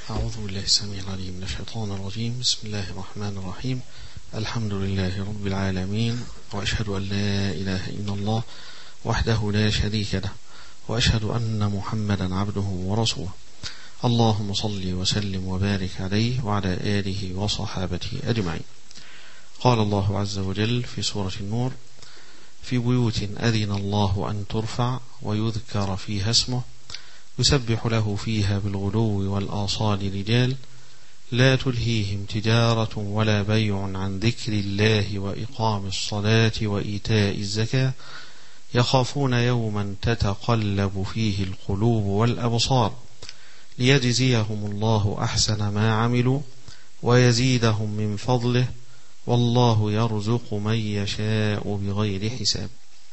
أعوذ بالله السميع العليم من الشيطان الرجيم. بسم الله الرحمن الرحيم. الحمد لله رب العالمين، وأشهد أن لا إله إلا الله وحده لا شريك له، وأشهد أن محمدا عبده ورسوله. اللهم صل وسلم وبارك عليه وعلى آله وصحابته أجمعين. قال الله عز وجل في سورة النور: في بيوت أذن الله أن ترفع ويذكر فيها اسمه يسبح له فيها بالغدو والآصال رجال لا تلهيهم تجارة ولا بيع عن ذكر الله وإقام الصلاة وإيتاء الزكاة يخافون يوما تتقلب فيه القلوب والأبصار ليجزيهم الله أحسن ما عملوا ويزيدهم من فضله والله يرزق من يشاء بغير حساب.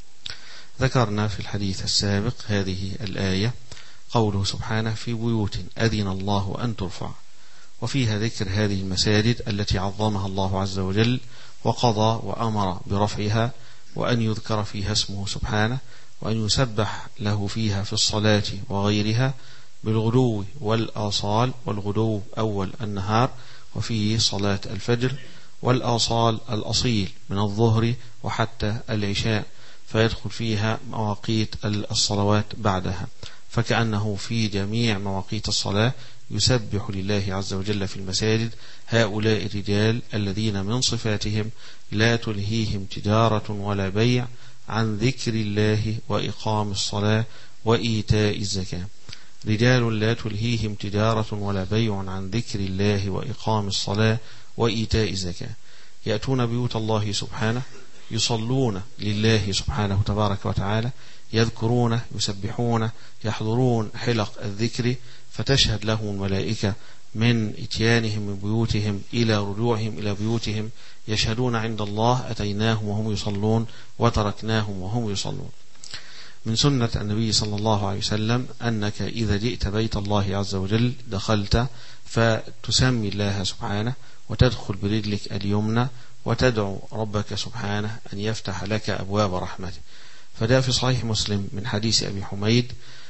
ذكرنا في الحديث السابق هذه الآية، قوله سبحانه: في بيوت أذن الله أن ترفع، وفيها ذكر هذه المساجد التي عظمها الله عز وجل وقضى وأمر برفعها، وأن يذكر فيها اسمه سبحانه، وأن يسبح له فيها في الصلاة وغيرها بالغدو والآصال. والغدو أول النهار وفيه صلاة الفجر، والآصال الأصيل من الظهر وحتى العشاء، فيدخل فيها مواقيت الصلوات بعدها، فكأنه في جميع مواقيت الصلاة يسبح لله عز وجل في المساجد هؤلاء الرجال الذين من صفاتهم لا تلهيهم تجارة ولا بيع عن ذكر الله وإقام الصلاة وإيتاء الزكاة. رجال لا تلهيهم تجارة ولا بيع عن ذكر الله وإقام الصلاة وإيتاء الزكاة، يأتون بيوت الله سبحانه، يصلون لله سبحانه تبارك وتعالى، يذكرون، يسبحون، يحضرون حلق الذكر، فتشهد لهم الملائكة من إتيانهم من بيوتهم إلى رجوعهم إلى بيوتهم، يشهدون عند الله: أتيناهم وهم يصلون وتركناهم وهم يصلون. من سنة النبي صلى الله عليه وسلم أنك إذا جئت بيت الله عز وجل دخلت فتسمي الله سبحانه وتدخل برجلك اليمنى وتدعو ربك سبحانه أن يفتح لك أبواب رحمته. فده في صحيح مسلم من حديث أبي حميد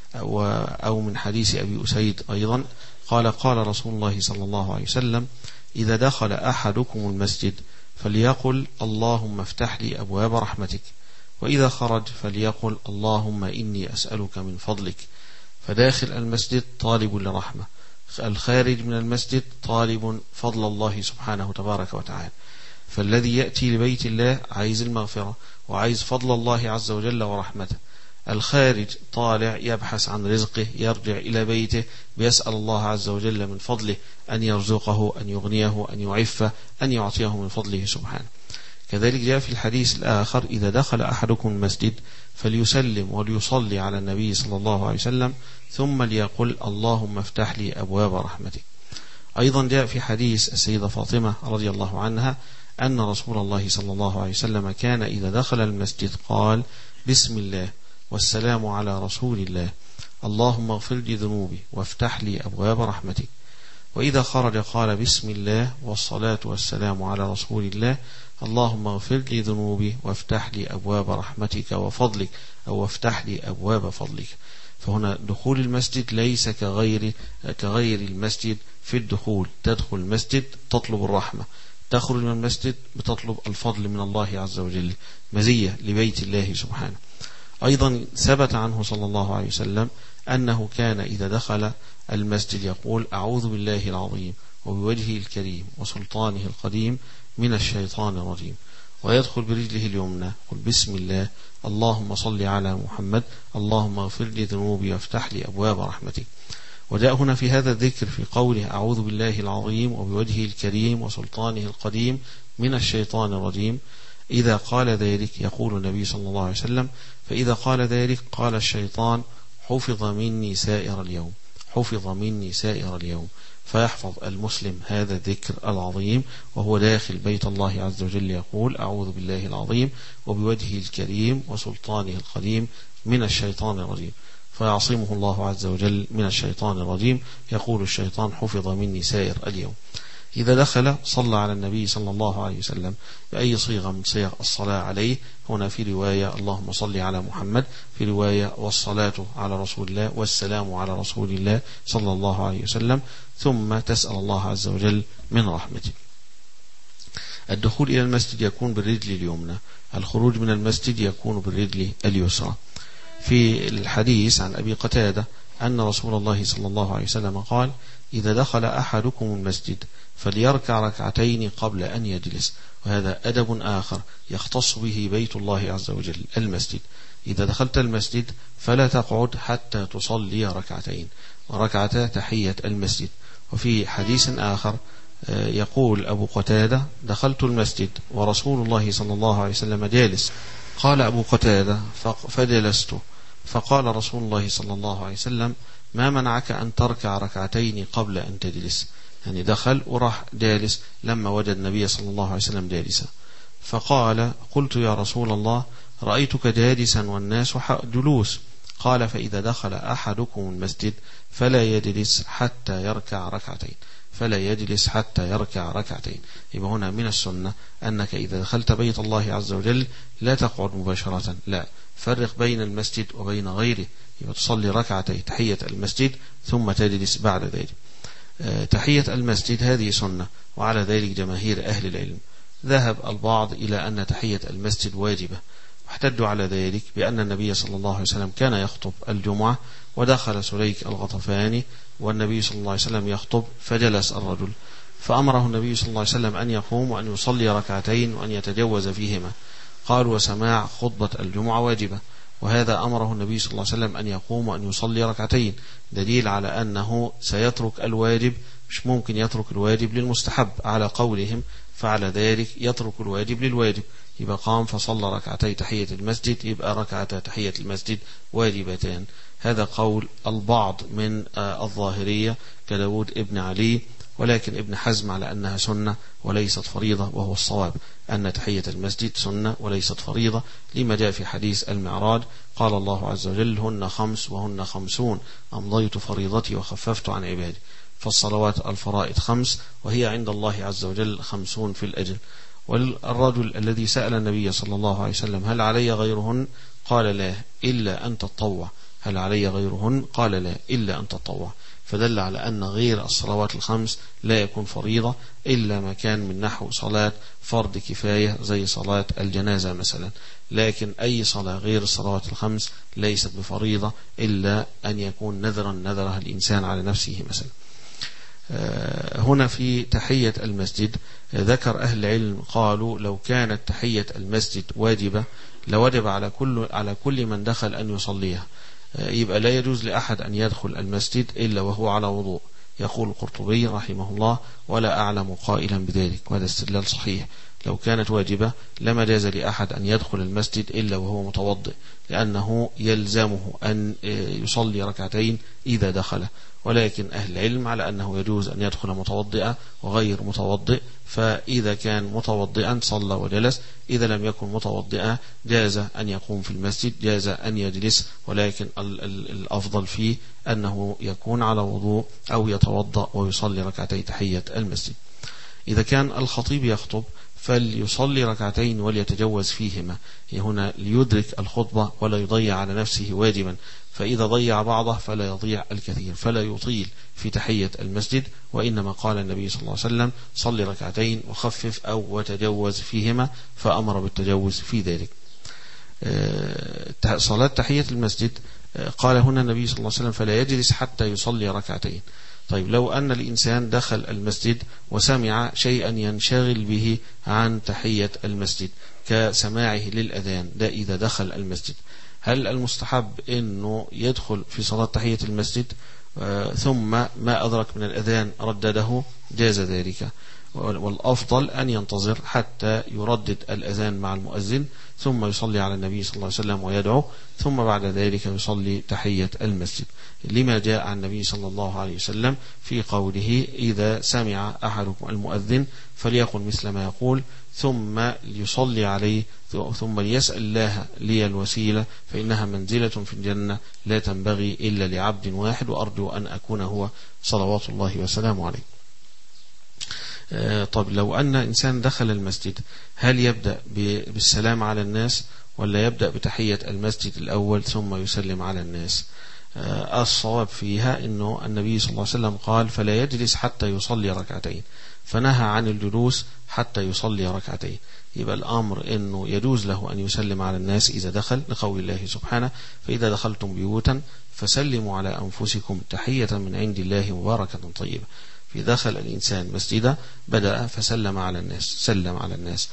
أو من حديث أبي أسيد أيضا قال: قال رسول الله صلى الله عليه وسلم: إذا دخل أحدكم المسجد فليقل اللهم افتح لي أبواب رحمتك، وإذا خرج فليقل اللهم إني أسألك من فضلك. فداخل المسجد طالب لرحمة، الخارج من المسجد طالب فضل الله سبحانه تبارك وتعالى. فالذي يأتي لبيت الله عايز المغفرة وعايز فضل الله عز وجل ورحمته، الخارج طالع يبحث عن رزقه، يرجع إلى بيته بيسأل الله عز وجل من فضله أن يرزقه، أن يغنيه، أن يعفه، أن يعطيه من فضله سبحانه. كذلك جاء في الحديث الآخر: إذا دخل أحدكم المسجد فليسلم وليصلي على النبي صلى الله عليه وسلم ثم ليقل اللهم افتح لي أبواب رحمتك. أيضا جاء في حديث السيدة فاطمة رضي الله عنها أن رسول الله صلى الله عليه وسلم كان إذا دخل المسجد قال: بسم الله والسلام على رسول الله، اللهم اغفر لي ذنوبي وافتح لي أبواب رحمتك. وإذا خرج قال: بسم الله والصلاة والسلام على رسول الله، اللهم اغفر لي ذنوبي وافتح لي أبواب رحمتك وفضلك، أو وافتح لي أبواب فضلك. فهنا دخول المسجد ليس كغير المسجد في الدخول، تدخل المسجد تطلب الرحمة، تخرج من المسجد بتطلب الفضل من الله عز وجل، مزية لبيت الله سبحانه. أيضا ثبت عنه صلى الله عليه وسلم أنه كان إذا دخل المسجد يقول: أعوذ بالله العظيم وبوجهه الكريم وسلطانه القديم من الشيطان الرجيم، ويدخل برجله اليمنى قل: بسم الله، اللهم صل على محمد، اللهم اغفر لي ذنوبي وافتح لي أبواب رحمتك. وجاء هنا في هذا الذكر في قوله: أعوذ بالله العظيم وبوجهه الكريم وسلطانه القديم من الشيطان الرجيم. إذا قال ذلك يقول النبي صلى الله عليه وسلم: فإذا قال ذلك قال الشيطان: حفظ مني سائر اليوم، حفظ مني سائر اليوم. فيحفظ المسلم هذا الذكر العظيم وهو داخل بيت الله عز وجل، يقول: أعوذ بالله العظيم وبوجهه الكريم وسلطانه القديم من الشيطان الرجيم، فيعصمه الله عز وجل من الشيطان الرجيم. يقول الشيطان: حفظ مني سائر اليوم. إذا دخل صلى على النبي صلى الله عليه وسلم بأي صيغة من صيغ الصلاة عليه. هنا في رواية اللهم صل على محمد، في رواية والصلاة على رسول الله والسلام على رسول الله صلى الله عليه وسلم، ثم تسأل الله عز وجل من رحمته. الدخول إلى المسجد يكون بالرجل اليمنى، الخروج من المسجد يكون بالرجل اليسرى. في الحديث عن أبي قتادة أن رسول الله صلى الله عليه وسلم قال: إذا دخل أحدكم المسجد فليركع ركعتين قبل أن يجلس. وهذا أدب آخر يختص به بيت الله عز وجل، المسجد. إذا دخلت المسجد فلا تقعد حتى تصلي ركعتين، وركعتا تحية المسجد. وفي حديث آخر يقول أبو قتادة: دخلت المسجد ورسول الله صلى الله عليه وسلم جالس. قال أبو قتادة: فجلست، فقال رسول الله صلى الله عليه وسلم: ما منعك أن تركع ركعتين قبل أن تجلس؟ يعني دخل وراح جالس لما وجد النبي صلى الله عليه وسلم جالسا. فقال: قلت يا رسول الله رأيتك جالسا والناس جلوس. قال: فإذا دخل أحدكم المسجد فلا يجلس حتى يركع ركعتين، فلا يجلس حتى يركع ركعتين. يبقى هنا من السنة أنك إذا دخلت بيت الله عز وجل لا تقعد مباشرة، لا، فرق بين المسجد وبين غيره. يبقى تصلي ركعتي تحية المسجد ثم تجلس بعد ذلك. تحية المسجد هذه سنة، وعلى ذلك جماهير أهل العلم. ذهب البعض إلى أن تحية المسجد واجبة، واحتجوا على ذلك بأن النبي صلى الله عليه وسلم كان يخطب الجمعة ودخل سليك الغطفاني والنبي صلى الله عليه وسلم يخطب، فجلس الرجل، فأمره النبي صلى الله عليه وسلم أن يقوم وأن يصلي ركعتين وأن يتجوز فيهما. قال: وسماع خطبة الجمعة واجبة، وهذا أمره النبي صلى الله عليه وسلم أن يقوم وأن يصلي ركعتين، دليل على أنه سيترك الواجب، مش ممكن يترك الواجب للمستحب على قولهم، فعلى ذلك يترك الواجب للواجب. يبقى قام فصلى ركعتي تحية المسجد، يبقى ركعتا تحية المسجد واجبتان. هذا قول البعض من الظاهرية كداود ابن علي، ولكن ابن حزم على أنها سنة وليست فريضة، وهو الصواب أن تحية المسجد سنة وليست فريضة، لما جاء في حديث المعراج: قال الله عز وجل: هن 5 وهن 50 أمضيت فريضتي وخففت عن عبادي. فالصلوات الفرائض 5، وهي عند الله عز وجل 50 في الأجل. والرجل الذي سأل النبي صلى الله عليه وسلم: هل علي غيرهن؟ قال: لا إلا أن تطوع. هل علي غيرهن؟ قال: لا إلا أن تطوع. فدل على أن غير الصلوات ال5 لا يكون فريضة إلا ما كان من نحو صلاة فرض كفاية زي صلاة الجنازة مثلا، لكن أي صلاة غير الصلوات ال5 ليست بفريضة إلا أن يكون نذرها الإنسان على نفسه مثلا. هنا في تحية المسجد ذكر أهل العلم قالوا: لو كانت تحية المسجد واجبة لوجب على كل من دخل أن يصليها. يبقى لا يجوز لأحد أن يدخل المسجد إلا وهو على وضوء. يقول القرطبي رحمه الله: ولا أعلم قائلا بذلك، وهذا استدلال صحيح. لو كانت واجبة لما جاز لأحد أن يدخل المسجد إلا وهو متوضئ، لأنه يلزمه أن يصلي ركعتين إذا دخل. ولكن أهل العلم على أنه يجوز أن يدخل متوضئا وغير متوضئ، فإذا كان متوضئا صلى وجلس، إذا لم يكن متوضئا جاز أن يقوم في المسجد، جاز أن يجلس، ولكن الأفضل فيه أنه يكون على وضوء أو يتوضأ ويصلي ركعتي تحية المسجد. إذا كان الخطيب يخطب فليصلي ركعتين وليتجوز فيهما، هنا ليدرك الخطبة ولا يضيع على نفسه واجبا، فإذا ضيع بعضه فلا يضيع الكثير، فلا يطيل في تحية المسجد. وإنما قال النبي صلى الله عليه وسلم: صلي ركعتين وخفف أو وتجوز فيهما، فأمر بالتجوز في ذلك. صلاة تحية المسجد قال هنا النبي صلى الله عليه وسلم: فلا يجلس حتى يصلي ركعتين. طيب لو أن الإنسان دخل المسجد وسمع شيئا ينشغل به عن تحية المسجد كسماعه للأذان، ده إذا دخل المسجد، هل المستحب أنه يدخل في صلاة تحية المسجد ثم ما أدرك من الأذان ردده؟ جاز ذلك، والأفضل أن ينتظر حتى يردد الأذان مع المؤذن ثم يصلي على النبي صلى الله عليه وسلم ويدعو، ثم بعد ذلك يصلي تحية المسجد، لما جاء عن النبي صلى الله عليه وسلم في قوله: إذا سمع أحدكم المؤذن فليقل مثل ما يقول ثم ليصلي عليه ثم ليسأل الله لي الوسيلة فإنها منزلة في الجنة لا تنبغي إلا لعبد واحد وأرجو أن أكون هو صلوات الله وسلامه عليه. طب لو أن إنسان دخل المسجد هل يبدأ بالسلام على الناس ولا يبدأ بتحية المسجد الأول ثم يسلم على الناس؟ الصواب فيها أنه النبي صلى الله عليه وسلم قال فلا يجلس حتى يصلي ركعتين، فنهى عن الجلوس حتى يصلي ركعتين. يبقى الأمر أنه يجوز له أن يسلم على الناس إذا دخل، لقول الله سبحانه فإذا دخلتم بيوتا فسلموا على أنفسكم تحية من عند الله مباركة طيبة. في دخل الإنسان مسجدا بدأ فسلم على الناس، سلم على الناس،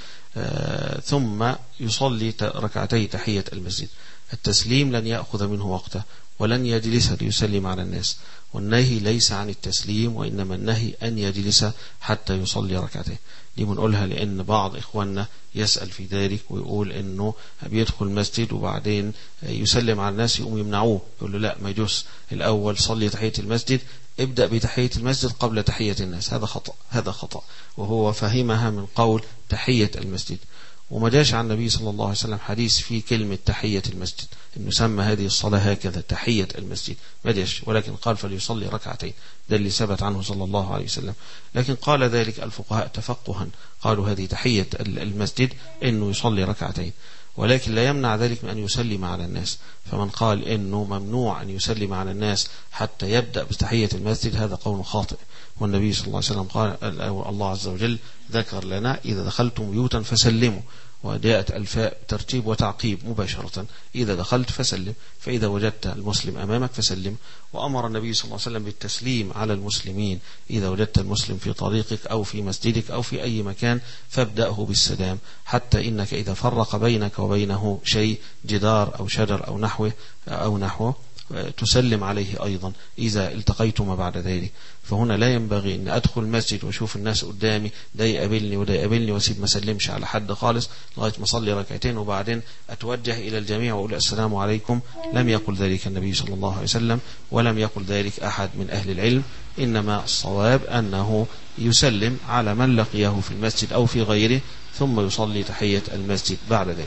ثم يصلي ركعتي تحية المسجد. التسليم لن يأخذ منه وقته ولن يجلس ليسلم على الناس، والنهي ليس عن التسليم وإنما النهي أن يجلس حتى يصلي ركعتين. دي بنقولها لأن بعض إخواننا يسأل في ذلك ويقول إنه بيدخل المسجد وبعدين يسلم على الناس يقوم يمنعوه، يقول له لا ما يجوز، الأول صلي تحية المسجد، ابدأ بتحية المسجد قبل تحية الناس. هذا خطأ، هذا خطأ، وهو فهمها من قول تحية المسجد، وما جاش عن النبي صلى الله عليه وسلم حديث في كلمة تحية المسجد إنه سمى هذه الصلاة هكذا تحية المسجد، ما جاش، ولكن قال فليصلي ركعتين، ده اللي ثبت عنه صلى الله عليه وسلم. لكن قال ذلك الفقهاء تفقها، قالوا هذه تحية المسجد إنه يصلي ركعتين، ولكن لا يمنع ذلك من أن يسلم على الناس. فمن قال إنه ممنوع أن يسلم على الناس حتى يبدأ بتحية المسجد هذا قول خاطئ. والنبي صلى الله عليه وسلم قال، الله عز وجل ذكر لنا إذا دخلتم بيوتا فسلموا، وجاءت الفاء ترتيب وتعقيب مباشرة، إذا دخلت فسلم، فإذا وجدت المسلم أمامك فسلم. وأمر النبي صلى الله عليه وسلم بالتسليم على المسلمين، إذا وجدت المسلم في طريقك أو في مسجدك أو في أي مكان فابدأه بالسلام، حتى إنك إذا فرق بينك وبينه شيء جدار أو شجر أو نحوه تسلم عليه أيضا إذا التقيتم بعد ذلك. فهنا لا ينبغي أن أدخل المسجد وأشوف الناس قدامي ده يقابلني وده يقابلني وأسيب ما سلمش على حد خالص لغاية ما أصلي ركعتين وبعدين أتوجه إلى الجميع وأقول السلام عليكم. لم يقل ذلك النبي صلى الله عليه وسلم، ولم يقل ذلك أحد من أهل العلم، إنما الصواب أنه يسلم على من لقيه في المسجد أو في غيره ثم يصلي تحية المسجد بعد ذلك.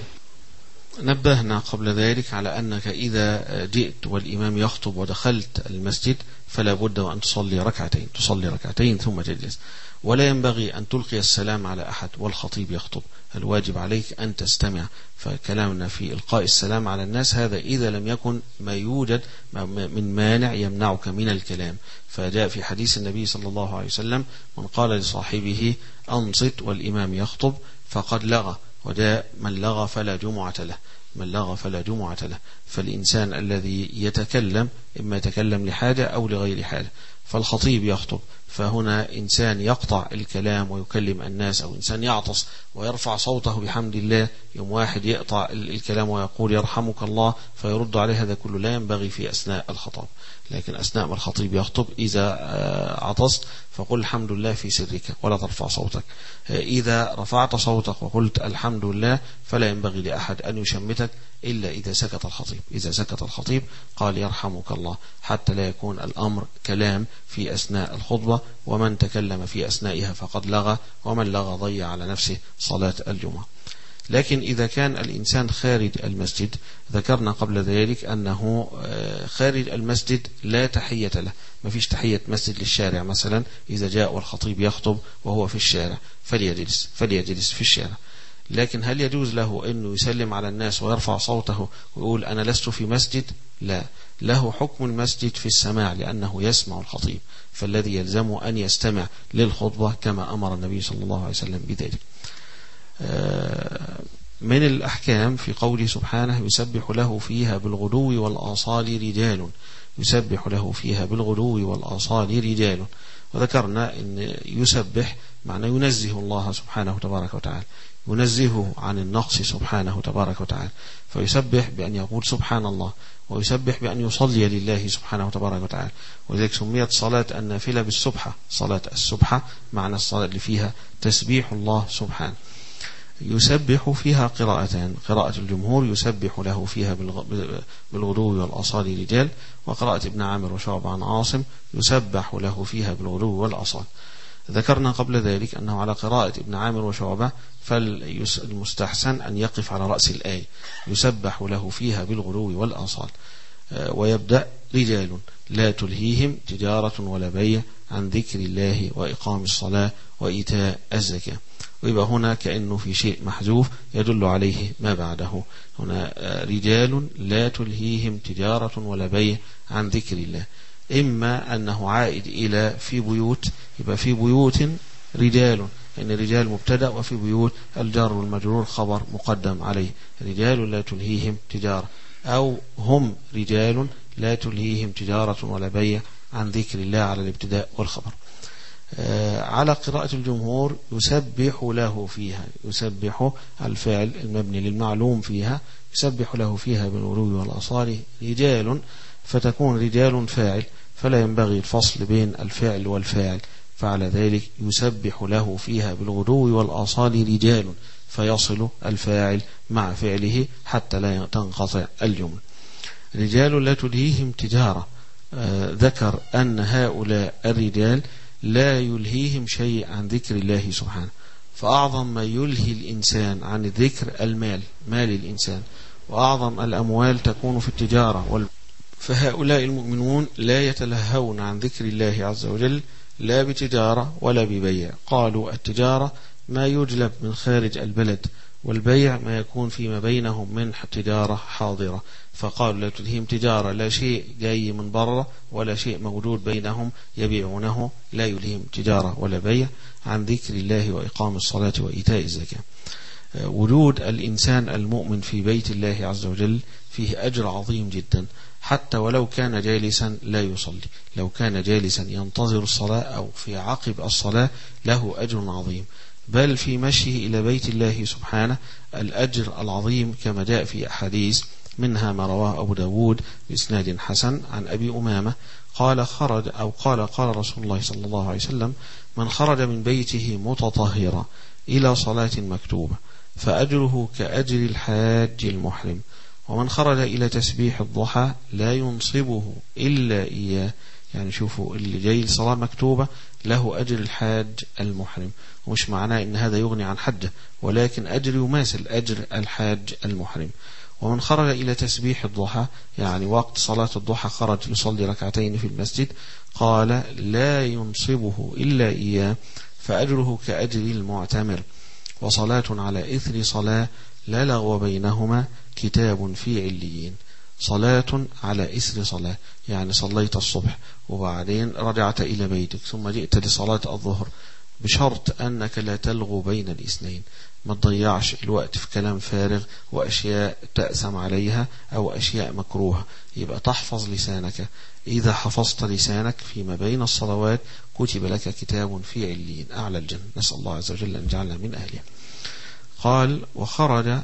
نبهنا قبل ذلك على أنك إذا جئت والإمام يخطب ودخلت المسجد فلا بد وأن تصلي ركعتين ثم تجلس، ولا ينبغي أن تلقي السلام على أحد والخطيب يخطب، الواجب عليك أن تستمع. فكلامنا في إلقاء السلام على الناس هذا إذا لم يكن ما يوجد من مانع يمنعك من الكلام. فجاء في حديث النبي صلى الله عليه وسلم من قال لصاحبه أنصت والإمام يخطب فقد لغى، وجاء من لغى فلا جمعة له. فالإنسان الذي يتكلم إما يتكلم لحاجة أو لغير حاجة، فالخطيب يخطب، فهنا إنسان يقطع الكلام ويكلم الناس، أو إنسان يعطس ويرفع صوته بحمد الله، يوم واحد يقطع الكلام ويقول يرحمك الله فيرد عليه، هذا كله لا ينبغي في أثناء الخطاب. لكن أثناء ما الخطيب يخطب إذا عطست فقل الحمد لله في سرك ولا ترفع صوتك، إذا رفعت صوتك وقلت الحمد لله فلا ينبغي لأحد أن يشمتك إلا إذا سكت الخطيب. إذا سكت الخطيب قال يرحمك الله، حتى لا يكون الأمر كلام في أثناء الخطبة، ومن تكلم في أثنائها فقد لغى، ومن لغى ضيع على نفسه صلاة الجمعة. لكن إذا كان الإنسان خارج المسجد، ذكرنا قبل ذلك أنه خارج المسجد لا تحية له، ما فيش تحية مسجد للشارع مثلا، إذا جاء والخطيب يخطب وهو في الشارع فليجلس في الشارع. لكن هل يجوز له أنه يسلم على الناس ويرفع صوته ويقول أنا لست في مسجد؟ لا، له حكم المسجد في السماع لأنه يسمع الخطيب، فالذي يلزمه أن يستمع للخطبة كما أمر النبي صلى الله عليه وسلم بذلك. من الأحكام في قوله سبحانه يسبح له فيها بالغدو والآصال رجال، وذكرنا أن يسبح معنى ينزه الله سبحانه تبارك وتعالى، ينزهه عن النقص سبحانه تبارك وتعالى، فيسبح بأن يقول سبحان الله، ويسبح بأن يصلي لله سبحانه تبارك وتعالى. وذلك سميت صلاة النافلة بالسبحة، صلاة السبحة معنى الصلاة اللي فيها تسبيح الله سبحانه. يسبح فيها قراءتان، قراءة الجمهور يسبح له فيها بالغدو والآصال رجال، وقراءة ابن عامر وشعبة عن عاصم يسبح له فيها بالغدو والآصال. ذكرنا قبل ذلك أنه على قراءة ابن عامر وشعبة فالمستحسن أن يقف على رأس الآية يسبح له فيها بالغدو والآصال، ويبدأ رجال لا تلهيهم تجارة ولا بيع عن ذكر الله وإقام الصلاة وإيتاء الزكاة. ويبقى هنا كأنه في شيء محذوف يدل عليه ما بعده. هنا رجال لا تلهيهم تجارة ولا بيع عن ذكر الله، إما أنه عائد إلى في بيوت، يبقى في بيوت رجال، إن رجال مبتدأ، وفي بيوت الجار والمجرور خبر مقدم عليه، رجال لا تلهيهم تجارة، أو هم رجال لا تلهيهم تجارة ولا بيع عن ذكر الله على الابتداء والخبر. على قراءة الجمهور يسبح له فيها، يسبح الفعل المبني للمعلوم فيها، يسبح له فيها بالغلو والأصال رجال، فتكون رجال فاعل، فلا ينبغي الفصل بين الفعل والفاعل، فعلى ذلك يسبح له فيها بالغدو والآصال رجال، فيصل الفاعل مع فعله حتى لا تنقطع الجملة. رجال لا تلهيهم تجارة، ذكر أن هؤلاء الرجال لا يلهيهم شيء عن ذكر الله سبحانه، فأعظم ما يلهي الإنسان عن الذكر المال، مال الإنسان، وأعظم الأموال تكون في التجارة. فهؤلاء المؤمنون لا يتلهون عن ذكر الله عز وجل لا بتجارة ولا ببيع. قالوا التجارة ما يجلب من خارج البلد، والبيع ما يكون فيما بينهم من تجارة حاضرة، فقالوا لا تلهيهم تجارة، لا شيء جاي من برة ولا شيء موجود بينهم يبيعونه، لا يلهيهم تجارة ولا بيع عن ذكر الله وإقام الصلاة وإيتاء الزكاة. وجود الإنسان المؤمن في بيت الله عز وجل فيه أجر عظيم جدا، حتى ولو كان جالسا لا يصلي، لو كان جالسا ينتظر الصلاة أو في عقب الصلاة له أجر عظيم، بل في مشيه إلى بيت الله سبحانه الأجر العظيم، كما جاء في أحاديث، منها ما رواه أبو داود بإسناد حسن عن أبي أمامة قال قال رسول الله صلى الله عليه وسلم: من خرج من بيته متطهرا إلى صلاة مكتوبة فأجره كأجر الحاج المحرم، ومن خرج إلى تسبيح الضحى لا ينصبه إلا إياه. يعني شوفوا، اللي جاي صلاة مكتوبة له أجر الحاج المحرم، ومش معناه إن هذا يغني عن حجه، ولكن أجر يماثل أجر الحاج المحرم. ومن خرج إلى تسبيح الضحى، يعني وقت صلاة الضحى خرج يصلي ركعتين في المسجد، قال لا ينصبه إلا إياه فأجره كأجر المعتمر، وصلاة على إثر صلاة لا لغو بينهما كتاب في عليين. صلاة على إثر صلاة، يعني صليت الصبح وبعدين رجعت إلى بيتك ثم جئت لصلاة الظهر، بشرط أنك لا تلغو بين الاثنين، ما تضيعش الوقت في كلام فارغ وأشياء تأثم عليها أو أشياء مكروهة، يبقى تحفظ لسانك. إذا حفظت لسانك فيما بين الصلوات كتب لك كتاب في عليين أعلى الجنة، نسأل الله عز وجل أن يجعلنا من أهلها. قال: وخرج،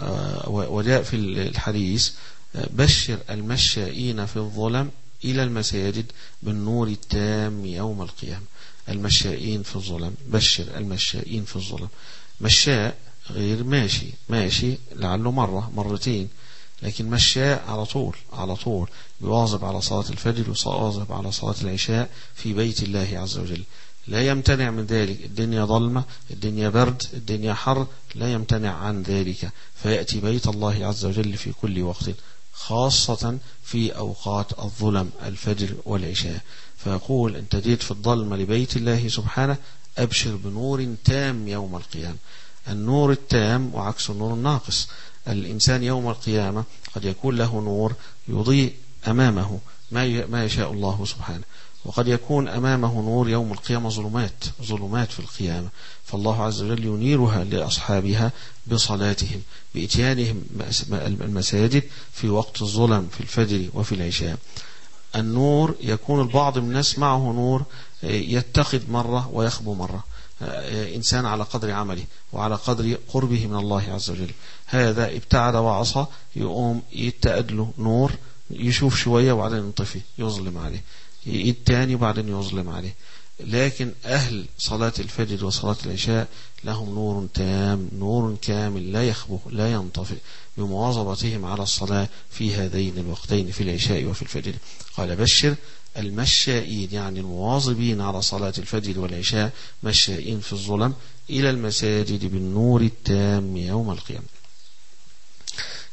وجاء في الحديث: بشر المشائين في الظلم إلى المساجد بالنور التام يوم القيامة. المشائين في الظلم، بشر المشائين في الظلم. مشاء غير ماشي، ماشي لعله مرة مرتين، لكن مشاء على طول يواظب على صلاة الفجر ويواظب على صلاة العشاء في بيت الله عز وجل، لا يمتنع من ذلك. الدنيا ظلمة، الدنيا برد، الدنيا حر، لا يمتنع عن ذلك، فيأتي بيت الله عز وجل في كل وقت، خاصة في أوقات الظلم الفجر والعشاء. فيقول: أنت جيت في الظلمة لبيت الله سبحانه، أبشر بنور تام يوم القيامة. النور التام وعكس النور الناقص. الإنسان يوم القيامة قد يكون له نور يضيء أمامه ما يشاء الله سبحانه، وقد يكون أمامه نور يوم القيامة ظلمات في القيامة، فالله عز وجل ينيرها لأصحابها بصلاتهم، بإتيانهم المساجد في وقت الظلم في الفجر وفي العشاء. النور يكون البعض من الناس معه نور يتخذ مرة ويخبو مرة، إنسان على قدر عمله وعلى قدر قربه من الله عز وجل، هذا ابتعد وعصى، يقوم يتأد له نور، يشوف شوية وبعدين ينطفي يظلم عليه، الثاني وبعدين يظلم عليه. لكن أهل صلاة الفجر وصلاة العشاء لهم نور تام، نور كامل لا يخبو لا ينطفئ، بمواظبتهم على الصلاة في هذين الوقتين في العشاء وفي الفجر. قال: بشر المشائين، يعني المواظبين على صلاة الفجر والعشاء، مشائين في الظلم إلى المساجد بالنور التام يوم القيامة.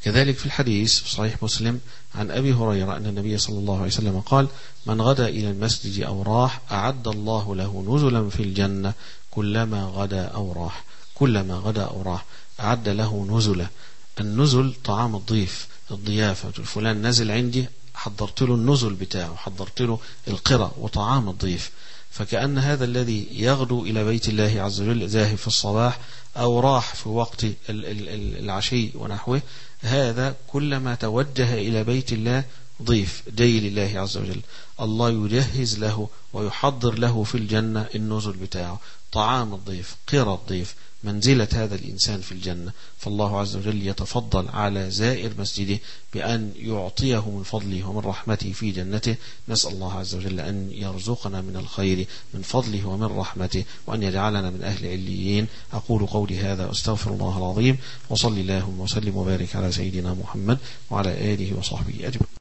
كذلك في الحديث في صحيح مسلم عن أبي هريرة أن النبي صلى الله عليه وسلم قال: من غدا إلى المسجد أو راح أعد الله له نزلا في الجنة كلما غدا أو راح. كلما غدا أو راح أعد له نزلا. النزل طعام الضيف، الضيافة. فلان نزل عندي، حضرت له النزل بتاعه، حضرت له القرى وطعام الضيف. فكأن هذا الذي يغدو إلى بيت الله عز وجل ذاهب في الصباح أو راح في وقت العشي ونحوه، هذا كلما توجه إلى بيت الله ضيف جاي لله عز وجل، الله يجهز له ويحضر له في الجنة النزل بتاعه، طعام الضيف، قرى الضيف، منزلة هذا الإنسان في الجنة. فالله عز وجل يتفضل على زائر مسجده بأن يعطيه من فضله ومن رحمته في جنته. نسأل الله عز وجل أن يرزقنا من الخير من فضله ومن رحمته، وأن يجعلنا من أهل عليين. أقول قولي هذا أستغفر الله العظيم، وصلي اللهم وسلم وبارك على سيدنا محمد وعلى آله وصحبه أجمعين.